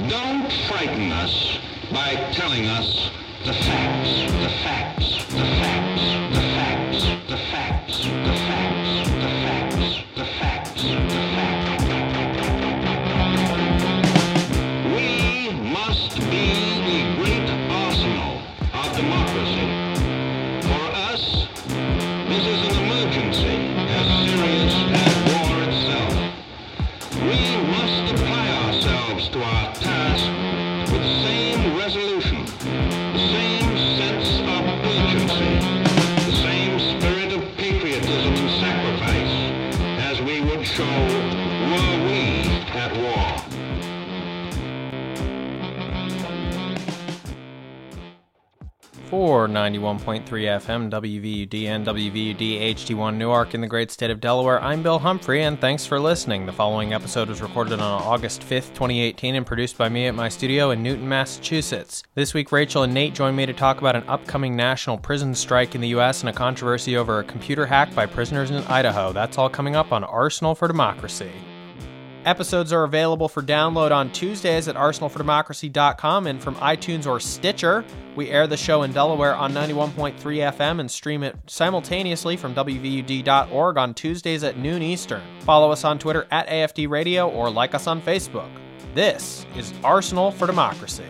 Don't frighten us by telling us the facts, the facts, the facts, the facts, the facts, the facts, the facts, the facts, the facts. We must be the great arsenal of democracy. For us, this is an emergency as serious as war itself. We must apply ourselves to our task with the same resolution, the same sense of urgency, the same spirit of patriotism and sacrifice as we would show were we at war. For 91.3 FM, WVUD and WVUD HD1 Newark in the great state of Delaware, I'm Bill Humphrey, and thanks for listening. The following episode was recorded on August 5th, 2018, and produced by me at my studio in Newton, Massachusetts. This week, Rachel and Nate joined me to talk about an upcoming national prison strike in the U.S. and a controversy over a computer hack by prisoners in Idaho. That's all coming up on Arsenal for Democracy. Episodes are available for download on Tuesdays at arsenalfordemocracy.com and from iTunes or Stitcher. We air the show in Delaware on 91.3 FM and stream it simultaneously from WVUD.org on Tuesdays at noon Eastern. Follow us on Twitter at AFD Radio or like us on Facebook. This is Arsenal for Democracy.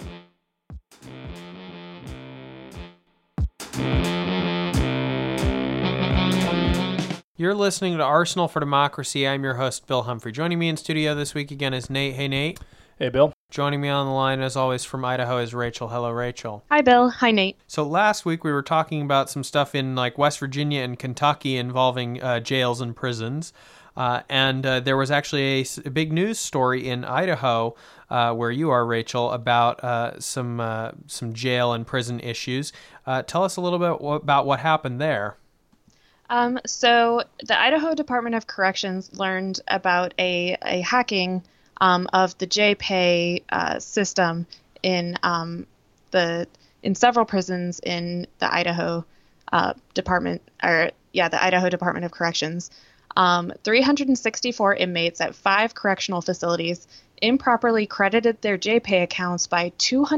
You're listening to Arsenal for Democracy. I'm your host, Bill Humphrey. Joining me in studio this week again is Nate. Hey, Nate. Hey, Bill. Joining me on the line, as always, from Idaho is Rachel. Hello, Rachel. Hi, Bill. Hi, Nate. So last week we were talking about some stuff in like West Virginia and Kentucky involving jails and prisons. And there was actually a big news story in Idaho, where you are, Rachel, about some jail and prison issues. Tell us a little bit about what happened there. So the Idaho Department of Corrections learned about a hacking of the JPay system in several prisons in the Idaho Department of Corrections. 364 inmates at 5 correctional facilities improperly credited their JPay accounts by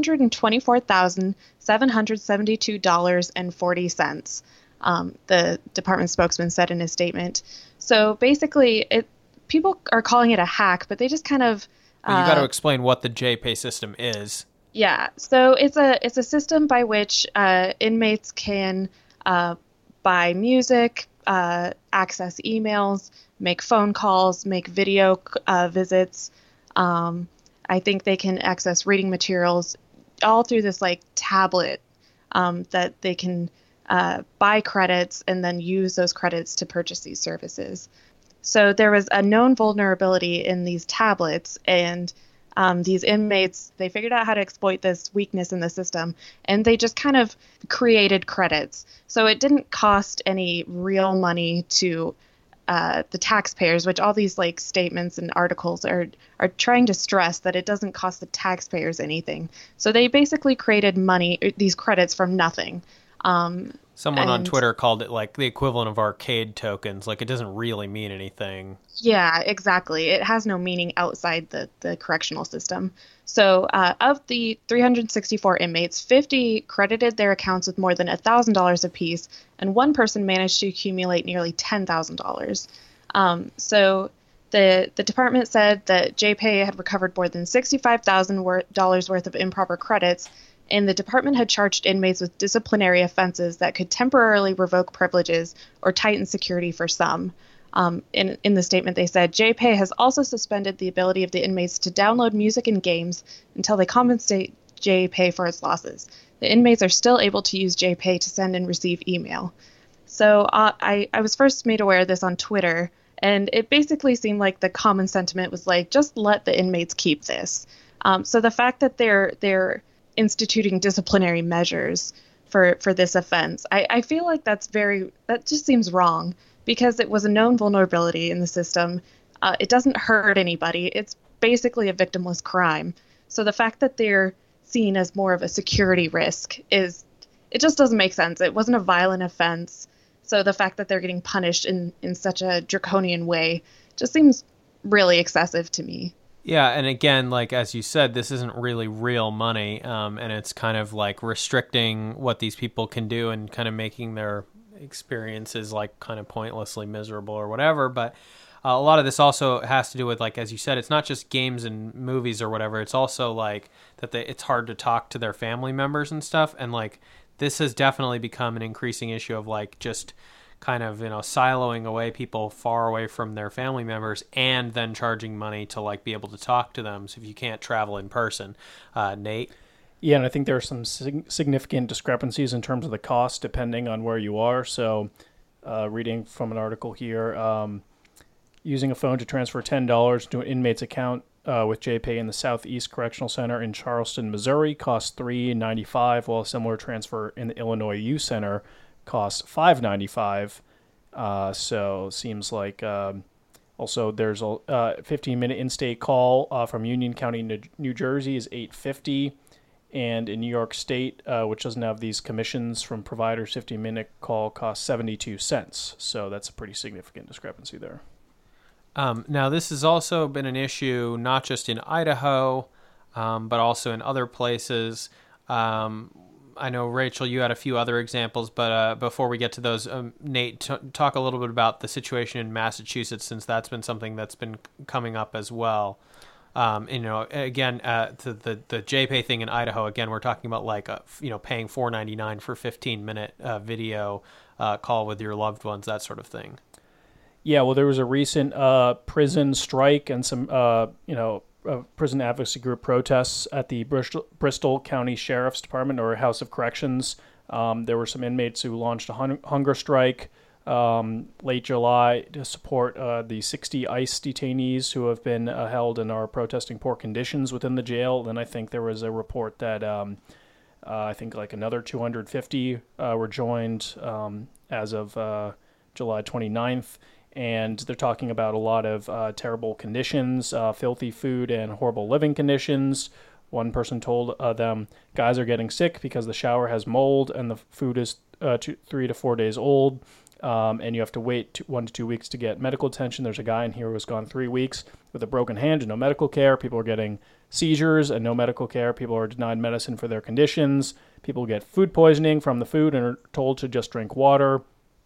$224,772.40. The department spokesman said in his statement. So basically, people are calling it a hack, but they just kind of... you got to explain what the JPay system is. Yeah, so it's a system by which inmates can buy music, access emails, make phone calls, make video visits. I think they can access reading materials all through this like tablet that they can buy credits and then use those credits to purchase these services. So there was a known vulnerability in these tablets, and these inmates, they figured out how to exploit this weakness in the system, and they just kind of created credits. So it didn't cost any real money to the taxpayers, which all these like statements and articles are trying to stress that it doesn't cost the taxpayers anything. So they basically created these credits from nothing. Someone on Twitter called it like the equivalent of arcade tokens. Like it doesn't really mean anything. Yeah, exactly. It has no meaning outside the correctional system. So of the 364 inmates, 50 credited their accounts with more than $1,000 apiece, and one person managed to accumulate nearly $10,000. So the department said that JPay had recovered more than $65,000 worth of improper credits, and the department had charged inmates with disciplinary offenses that could temporarily revoke privileges or tighten security for some. In the statement, they said, JPay has also suspended the ability of the inmates to download music and games until they compensate JPay for its losses. The inmates are still able to use JPay to send and receive email. So I was first made aware of this on Twitter, and it basically seemed like the common sentiment was like, just let the inmates keep this. So the fact that they're instituting disciplinary measures for this offense, I feel like that just seems wrong, because it was a known vulnerability in the system. It doesn't hurt anybody. It's basically a victimless crime. So the fact that they're seen as more of a security risk it just doesn't make sense. It wasn't a violent offense. So the fact that they're getting punished in such a draconian way just seems really excessive to me. Yeah, and again, like as you said, this isn't really real money, and it's kind of like restricting what these people can do and kind of making their experiences like kind of pointlessly miserable or whatever. But a lot of this also has to do with, like as you said, it's not just games and movies or whatever. It's also like that it's hard to talk to their family members and stuff, and like this has definitely become an increasing issue of like just kind of, siloing away people far away from their family members and then charging money to like be able to talk to them. So if you can't travel in person, Nate. Yeah, and I think there are some significant discrepancies in terms of the cost depending on where you are. So reading from an article here, using a phone to transfer $10 to an inmate's account with JPay in the Southeast Correctional Center in Charleston, Missouri costs $3.95, while a similar transfer in the Illinois Youth Center costs $5.95. So seems like also there's a 15-minute in-state call from Union County, New Jersey is $8.50, and in New York State, which doesn't have these commissions from providers, 15-minute call costs 72 cents. So that's a pretty significant discrepancy there. Now, this has also been an issue not just in Idaho, but also in other places. I know, Rachel, you had a few other examples, but before we get to those, Nate, talk a little bit about the situation in Massachusetts, since that's been something that's been coming up as well. Again, the JPay thing in Idaho, again, we're talking about like, paying $4.99 for 15-minute video call with your loved ones, that sort of thing. Yeah, well, there was a recent prison strike and some, prison advocacy group protests at the Bristol County Sheriff's Department, or House of Corrections. There were some inmates who launched a hunger strike late July to support the 60 ICE detainees who have been held and are protesting poor conditions within the jail. Then I think there was a report that I think like another 250 were joined as of July 29th. And they're talking about a lot of terrible conditions, filthy food, and horrible living conditions. One person told them, guys are getting sick because the shower has mold and the food is 3 to 4 days old, and you have to wait 1 to 2 weeks to get medical attention. There's a guy in here who has gone 3 weeks with a broken hand and no medical care. People are getting seizures and no medical care. People are denied medicine for their conditions. People get food poisoning from the food and are told to just drink water.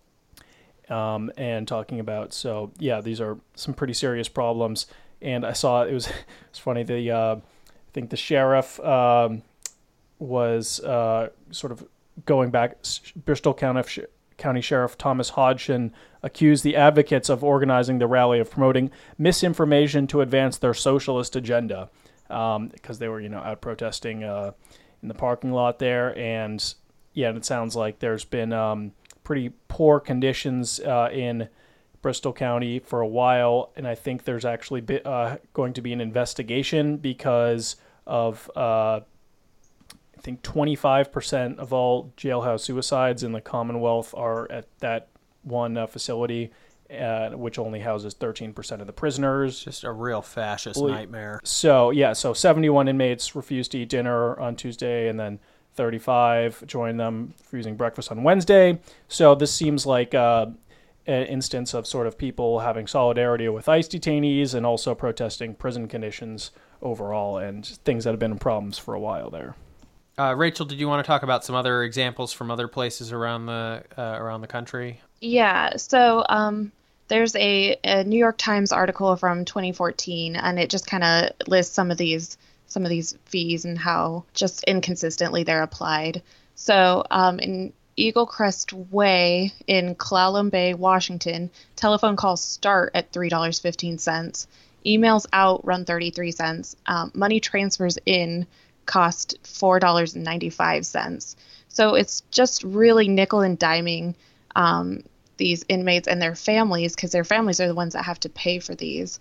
And talking about, so yeah, these are some pretty serious problems. And I saw it's funny. I think the sheriff was sort of going back. Bristol County Sheriff Thomas Hodgson accused the advocates of organizing the rally of promoting misinformation to advance their socialist agenda, because they were out protesting in the parking lot there. And yeah, and it sounds like there's been pretty poor conditions in Bristol County for a while, and I think there's actually going to be an investigation because of I think 25% of all jailhouse suicides in the Commonwealth are at that one facility, which only houses 13% of the prisoners. Just a real fascist nightmare. So 71 inmates refused to eat dinner on Tuesday, and then 35 joined them refusing breakfast on Wednesday. So this seems like an instance of sort of people having solidarity with ICE detainees and also protesting prison conditions overall and things that have been problems for a while there. Rachel, did you want to talk about some other examples from other places around the country? Yeah. So there's a New York Times article from 2014, and it just kind of lists some of these fees and how just inconsistently they're applied. So in Eagle Crest Way in Clallam Bay, Washington, telephone calls start at $3.15. Emails out run 33 cents. Money transfers in cost $4.95. So it's just really nickel and diming these inmates and their families, because their families are the ones that have to pay for these.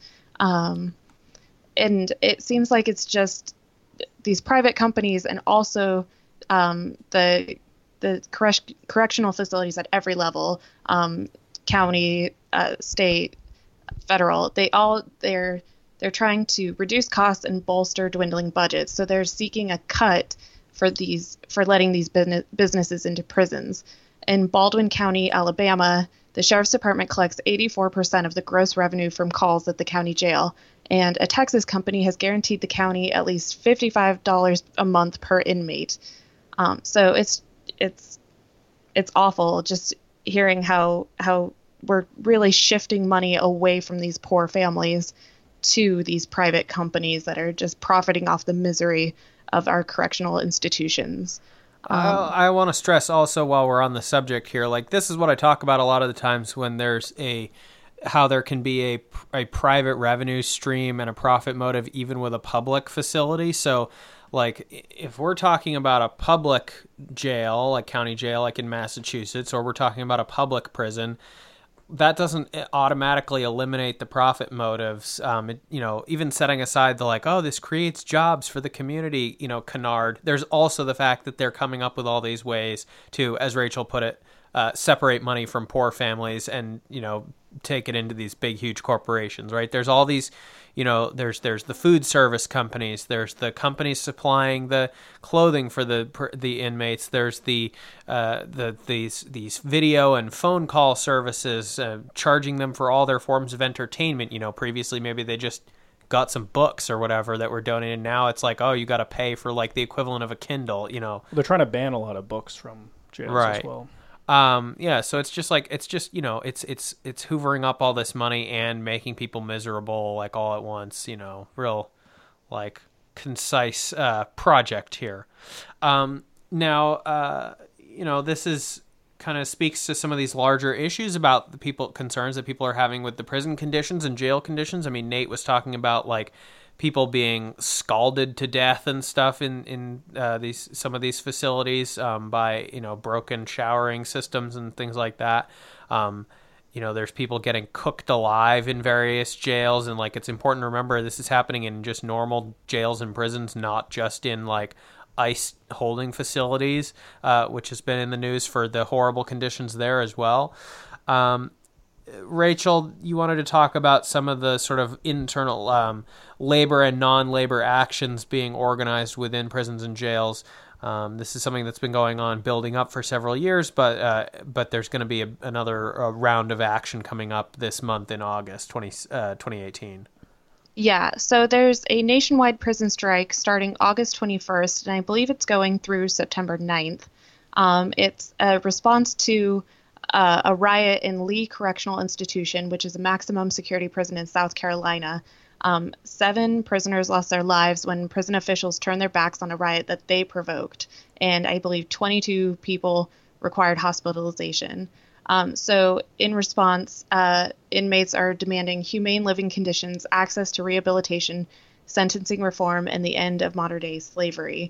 And it seems like it's just these private companies and also the correctional facilities at every level, county, state, federal. They're trying to reduce costs and bolster dwindling budgets. So they're seeking a cut for letting these businesses into prisons. In Baldwin County, Alabama, the Sheriff's Department collects 84% of the gross revenue from calls at the county jail, and a Texas company has guaranteed the county at least $55 a month per inmate. So it's awful just hearing how we're really shifting money away from these poor families to these private companies that are just profiting off the misery of our correctional institutions. I want to stress also, while we're on the subject here, like, this is what I talk about a lot of the times when there's how there can be a private revenue stream and a profit motive even with a public facility. So, like, if we're talking about a public jail, like county jail, like in Massachusetts, or we're talking about a public prison, that doesn't automatically eliminate the profit motives. Even setting aside the like, oh, this creates jobs for the community, canard. There's also the fact that they're coming up with all these ways to, as Rachel put it, separate money from poor families and, take it into these big, huge corporations, right? There's all these, there's the food service companies, there's the companies supplying the clothing for the inmates, there's these video and phone call services, charging them for all their forms of entertainment. Previously maybe they just got some books or whatever that were donated. Now it's like, oh, you got to pay for like the equivalent of a Kindle. They're trying to ban a lot of books from jails right. as well. So it's just it's hoovering up all this money and making people miserable, like, all at once, real, like, concise, project here. This is kind of speaks to some of these larger issues about the concerns that people are having with the prison conditions and jail conditions. I mean, Nate was talking about, like, people being scalded to death and stuff in some of these facilities by broken showering systems and things like that. There's people getting cooked alive in various jails, and like, it's important to remember this is happening in just normal jails and prisons, not just in like ICE holding facilities, which has been in the news for the horrible conditions there as well. Rachel, you wanted to talk about some of the sort of internal labor and non-labor actions being organized within prisons and jails. This is something that's been going on, building up for several years, but there's going to be another round of action coming up this month in August 2018. Yeah, so there's a nationwide prison strike starting August 21st, and I believe it's going through September 9th. It's a response to a riot in Lee Correctional Institution, which is a maximum security prison in South Carolina. 7 prisoners lost their lives when prison officials turned their backs on a riot that they provoked, and I believe 22 people required hospitalization. So in response, inmates are demanding humane living conditions, access to rehabilitation, sentencing reform, and the end of modern-day slavery.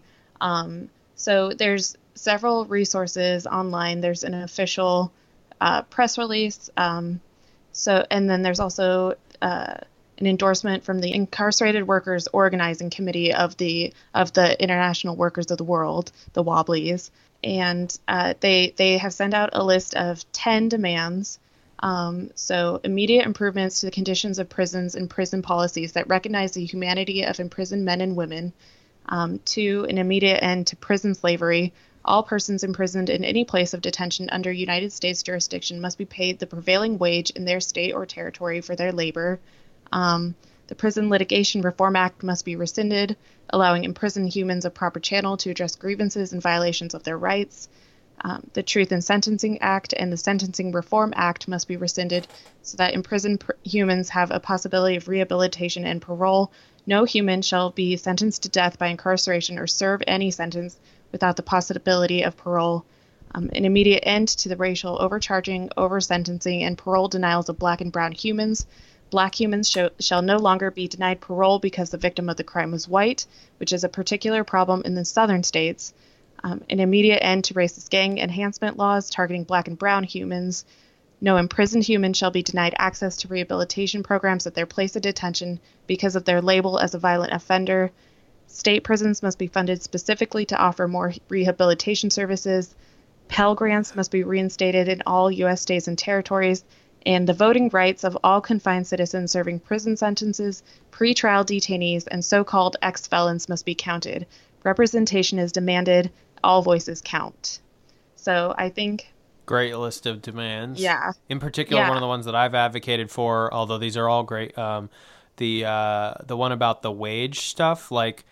So there's several resources online. There's an official press release. And then there's also an endorsement from the Incarcerated Workers Organizing Committee of the International Workers of the World, the Wobblies. And they have sent out a list of 10 demands. So immediate improvements to the conditions of prisons and prison policies that recognize the humanity of imprisoned men and women. 2, an immediate end to prison slavery. All persons imprisoned in any place of detention under United States jurisdiction must be paid the prevailing wage in their state or territory for their labor. The Prison Litigation Reform Act must be rescinded, allowing imprisoned humans a proper channel to address grievances and violations of their rights. The Truth in Sentencing Act and the Sentencing Reform Act must be rescinded so that imprisoned humans have a possibility of rehabilitation and parole. No human shall be sentenced to death by incarceration or serve any sentence without the possibility of parole. An immediate end to the racial overcharging, oversentencing, and parole denials of Black and brown humans. Black humans shall no longer be denied parole because the victim of the crime was white, which is a particular problem in the southern states. An immediate end to racist gang enhancement laws targeting Black and brown humans. No imprisoned human shall be denied access to rehabilitation programs at their place of detention because of their label as a violent offender. State prisons must be funded specifically to offer more rehabilitation services. Pell Grants must be reinstated in all U.S. states and territories, and the voting rights of all confined citizens serving prison sentences, pretrial detainees, and so-called ex-felons must be counted. Representation is demanded. All voices count. So I think... Great list of demands. Yeah. In particular, one of the ones that I've advocated for, although these are all great the one about the wage stuff, like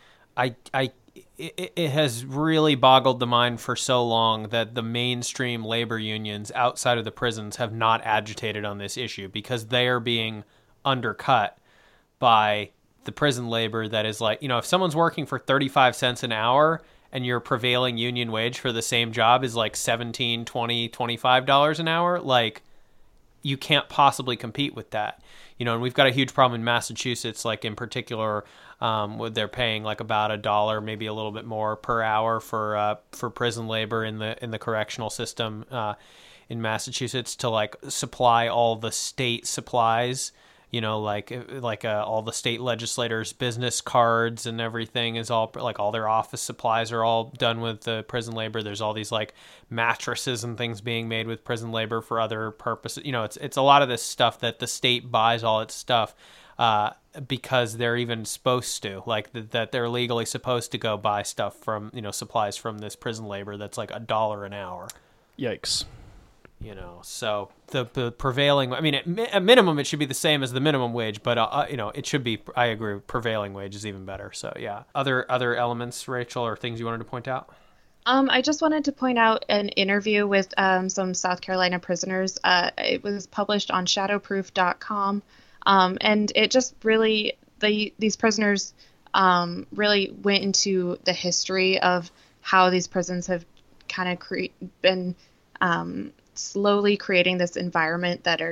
it has really boggled the mind for so long that the mainstream labor unions outside of the prisons have not agitated on this issue because they are being undercut by the prison labor that is like, if someone's working for 35 cents an hour and your prevailing union wage for the same job is like $17, $20, $25 an hour, like you can't possibly compete with that. And we've got a huge problem in Massachusetts, like in particular, where they're paying like about $1, maybe a little bit more per hour for prison labor in the correctional system in Massachusetts to like supply all the state supplies. All the state legislators' business cards and everything is all like all their office supplies are all done with the prison labor. There's all these like mattresses and things being made with prison labor for other purposes. It's a lot of this stuff that the state buys all its stuff because they're even supposed to, like that they're legally supposed to go buy stuff from, supplies from this prison labor that's like $1 an hour. Yikes. So the prevailing, at minimum, it should be the same as the minimum wage, but, it should be, I agree, prevailing wage is even better. So, yeah. Other elements, Rachel, or things you wanted to point out? I just wanted to point out an interview with some South Carolina prisoners. It was published on shadowproof.com, and it just really, these prisoners really went into the history of how these prisons have kind of been slowly creating this environment that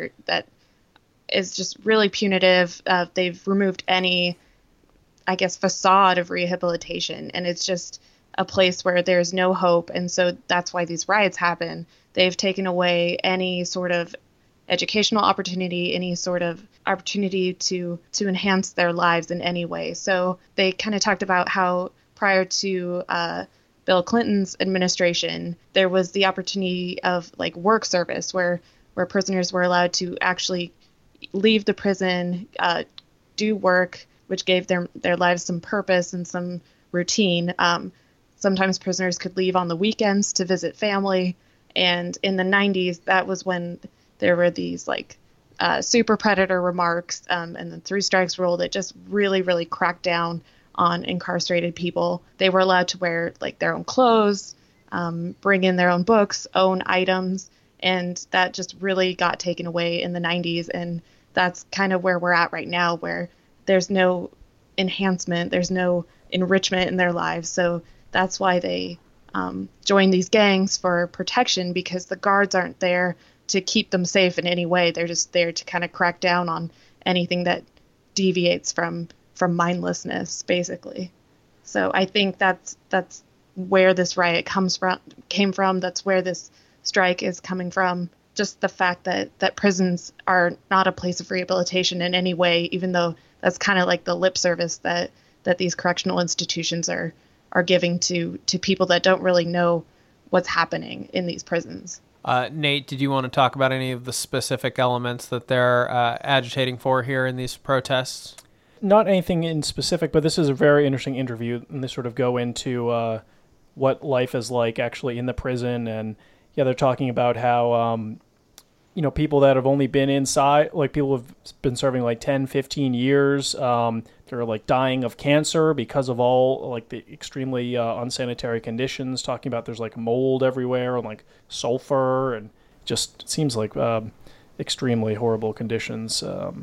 is just really punitive. They've removed any, I guess, facade of rehabilitation, and it's just a place where there's no hope. And so that's why these riots happen. They've taken away any sort of educational opportunity, any sort of opportunity to enhance their lives in any way. So they kind of talked about how prior to Bill Clinton's administration, there was the opportunity of like work service where prisoners were allowed to actually leave the prison, do work, which gave their lives some purpose and some routine. Sometimes prisoners could leave on the weekends to visit family. And in the 90s, that was when there were these like super predator remarks and the 3 strikes rule that just really, really cracked down on incarcerated people. They were allowed to wear like their own clothes, bring in their own books, own items, and that just really got taken away in the 90s. And that's kind of where we're at right now, where there's no enhancement, there's no enrichment in their lives. So that's why they join these gangs for protection, because the guards aren't there to keep them safe in any way. They're just there to kind of crack down on anything that deviates from mindlessness, basically. So I think that's where this riot came from. That's where this strike is coming from. Just the fact that prisons are not a place of rehabilitation in any way, even though that's kind of like the lip service that these correctional institutions are giving to people that don't really know what's happening in these prisons. Nate, did you want to talk about any of the specific elements that they're agitating for here in these protests? Not anything in specific, but this is a very interesting interview, and they sort of go into what life is like actually in the prison. And yeah, they're talking about how people that have only been inside, like people have been serving like 10, 15 years, they're like dying of cancer because of all like the extremely unsanitary conditions, talking about there's like mold everywhere and like sulfur, and just seems like extremely horrible conditions. And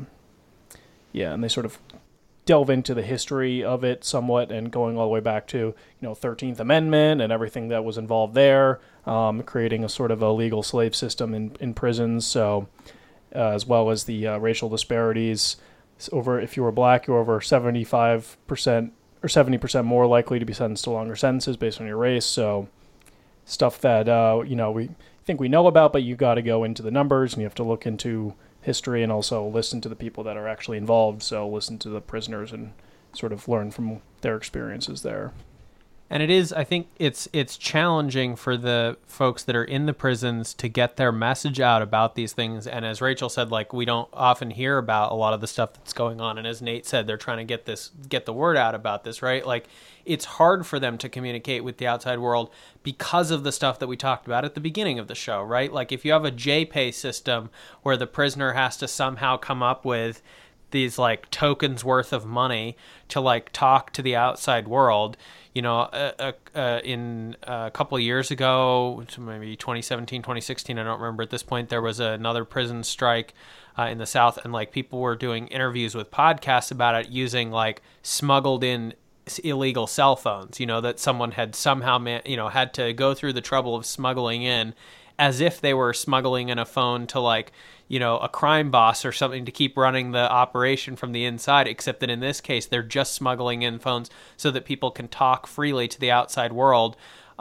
they sort of delve into the history of it somewhat, and going all the way back to 13th Amendment and everything that was involved there, creating a sort of a legal slave system in prisons. So as well as the racial disparities. If you were black, you were over 75% or 70% more likely to be sentenced to longer sentences based on your race. So stuff that we think we know about, but you got to go into the numbers and you have to look into history and also listen to the people that are actually involved. So listen to the prisoners and sort of learn from their experiences there. And it is, I think it's challenging for the folks that are in the prisons to get their message out about these things. And as Rachel said, like, we don't often hear about a lot of the stuff that's going on. And as Nate said, they're trying to get the word out about this, right? Like, it's hard for them to communicate with the outside world because of the stuff that we talked about at the beginning of the show, right? Like, if you have a J-Pay system where the prisoner has to somehow come up with these like tokens worth of money to like talk to the outside world. In a couple of years ago, maybe 2017, 2016, I don't remember at this point, there was another prison strike in the South, and like people were doing interviews with podcasts about it using like smuggled in illegal cell phones, that someone had somehow, had to go through the trouble of smuggling in, as if they were smuggling in a phone to like, a crime boss or something to keep running the operation from the inside, except that in this case, they're just smuggling in phones so that people can talk freely to the outside world,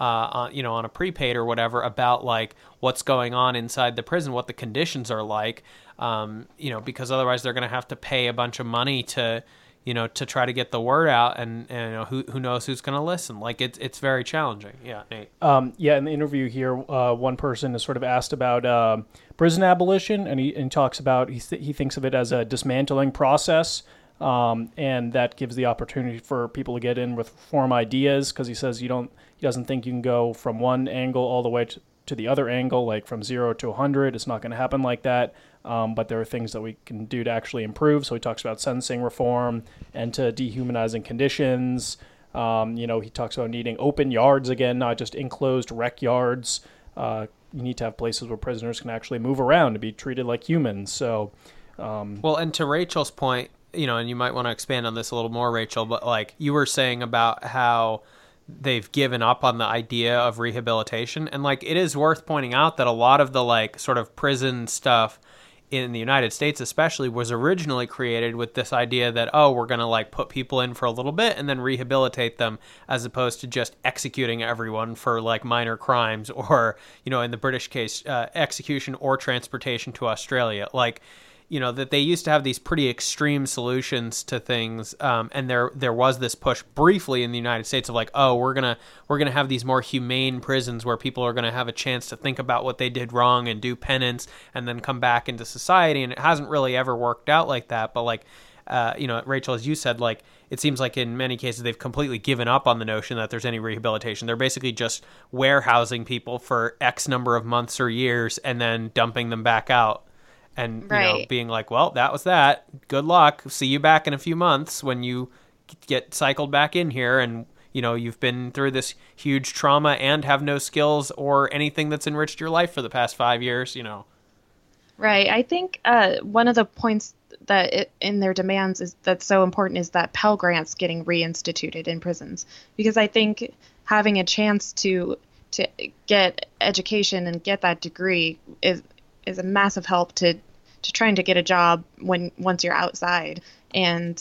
on a prepaid or whatever, about like what's going on inside the prison, what the conditions are like, because otherwise they're going to have to pay a bunch of money to try to get the word out, and who knows who's going to listen. Like it's very challenging. Yeah, Nate. In the interview here, one person is sort of asked about prison abolition, and he talks about he thinks of it as a dismantling process, and that gives the opportunity for people to get in with reform ideas, because he says he doesn't think you can go from one angle all the way to the other angle, like from 0 to 100. It's not going to happen like that. But there are things that we can do to actually improve. So he talks about sentencing reform and to dehumanizing conditions. He talks about needing open yards again, not just enclosed rec yards. You need to have places where prisoners can actually move around to be treated like humans. So, and to Rachel's point, and you might want to expand on this a little more, Rachel, but like you were saying about how they've given up on the idea of rehabilitation. And like, it is worth pointing out that a lot of the like sort of prison stuff in the United States especially was originally created with this idea that, we're going to like put people in for a little bit and then rehabilitate them, as opposed to just executing everyone for like minor crimes, or, in the British case, execution or transportation to Australia. Like, that they used to have these pretty extreme solutions to things, and there was this push briefly in the United States of like, we're gonna have these more humane prisons where people are gonna have a chance to think about what they did wrong and do penance and then come back into society. And it hasn't really ever worked out like that. But like, Rachel, as you said, like it seems like in many cases they've completely given up on the notion that there's any rehabilitation. They're basically just warehousing people for X number of months or years and then dumping them back out. And, being like, well, that was that. Good luck. See you back in a few months when you get cycled back in here and, you've been through this huge trauma and have no skills or anything that's enriched your life for the past 5 years, Right. I think one of the points that in their demands that's so important is that Pell Grants getting reinstituted in prisons. Because I think having a chance to get education and get that degree is a massive help to trying to get a job once you're outside. And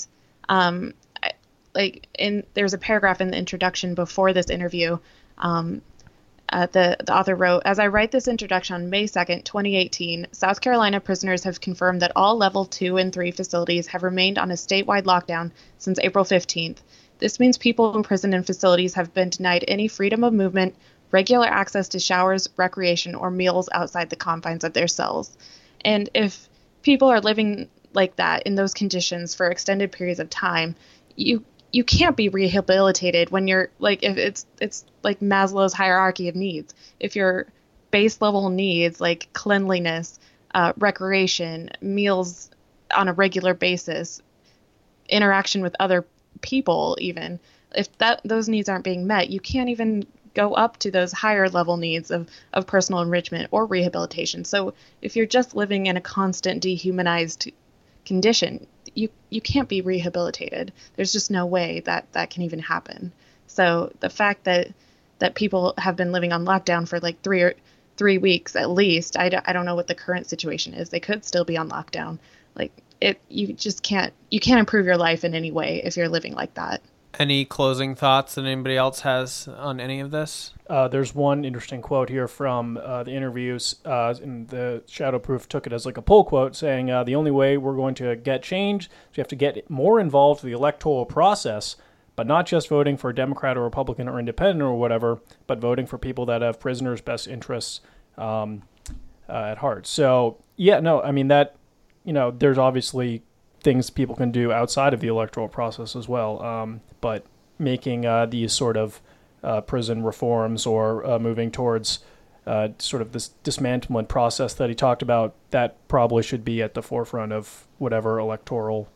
there's a paragraph in the introduction before this interview. The author wrote, "As I write this introduction on May 2nd, 2018, South Carolina prisoners have confirmed that all level 2 and 3 facilities have remained on a statewide lockdown since April 15th. This means people imprisoned in facilities have been denied any freedom of movement, regular access to showers, recreation, or meals outside the confines of their cells." And if people are living like that in those conditions for extended periods of time, you can't be rehabilitated when you're like, if it's like Maslow's hierarchy of needs. If your base level needs like cleanliness, recreation, meals on a regular basis, interaction with other people, even if those needs aren't being met, you can't even go up to those higher level needs of personal enrichment or rehabilitation. So if you're just living in a constant dehumanized condition, you can't be rehabilitated. There's just no way that can even happen. So the fact that people have been living on lockdown for like 3 weeks at least, I don't know what the current situation is. They could still be on lockdown. Like you can't improve your life in any way if you're living like that. Any closing thoughts that anybody else has on any of this? There's one interesting quote here from the interviews, and the Shadowproof took it as like a pull quote, saying the only way we're going to get change is we have to get more involved in the electoral process, but not just voting for a Democrat or Republican or Independent or whatever, but voting for people that have prisoners' best interests at heart. So, there's obviously things people can do outside of the electoral process as well. But making these sort of prison reforms or moving towards sort of this dismantlement process that he talked about, that probably should be at the forefront of whatever electoral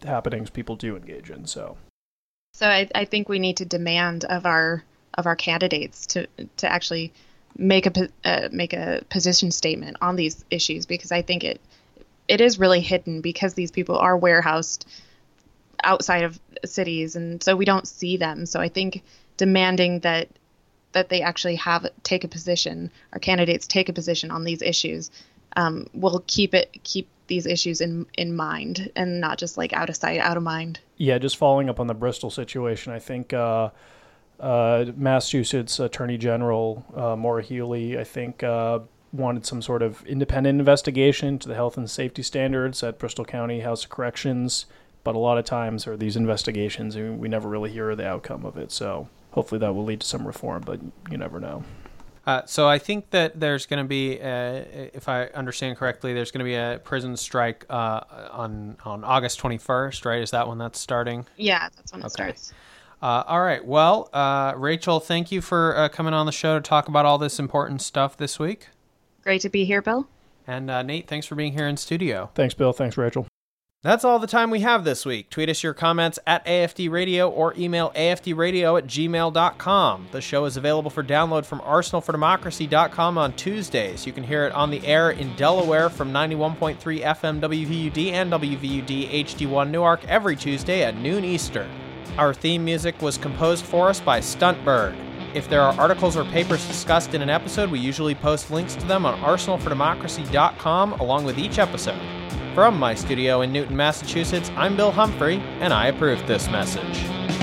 happenings people do engage in. So I think we need to demand of our candidates to actually make a position statement on these issues, because I think it is really hidden, because these people are warehoused outside of cities, and so we don't see them. So I think demanding that they actually take a position, our candidates take a position on these issues, will keep these issues in mind, and not just like out of sight, out of mind. Yeah, just following up on the Bristol situation, I think Massachusetts Attorney General Maura Healey, I think, wanted some sort of independent investigation to the health and safety standards at Bristol County House of Corrections. But a lot of times there are these investigations and we never really hear the outcome of it. So hopefully that will lead to some reform, but you never know. So I think that there's going to be, if I understand correctly, there's going to be a prison strike on August 21st, right? Is that when that's starting? Yeah, that's when it starts. All right. Well, Rachel, thank you for coming on the show to talk about all this important stuff this week. Great to be here, Bill. And Nate, thanks for being here in studio. Thanks, Bill. Thanks, Rachel. That's all the time we have this week. Tweet us your comments at AFD Radio or email afdradio@gmail.com. The show is available for download from arsenalfordemocracy.com on Tuesdays. You can hear it on the air in Delaware from 91.3 FM WVUD and WVUD HD1 Newark every Tuesday at noon Eastern. Our theme music was composed for us by Stuntbird. If there are articles or papers discussed in an episode, we usually post links to them on arsenalfordemocracy.com along with each episode. From my studio in Newton, Massachusetts, I'm Bill Humphrey, and I approve this message.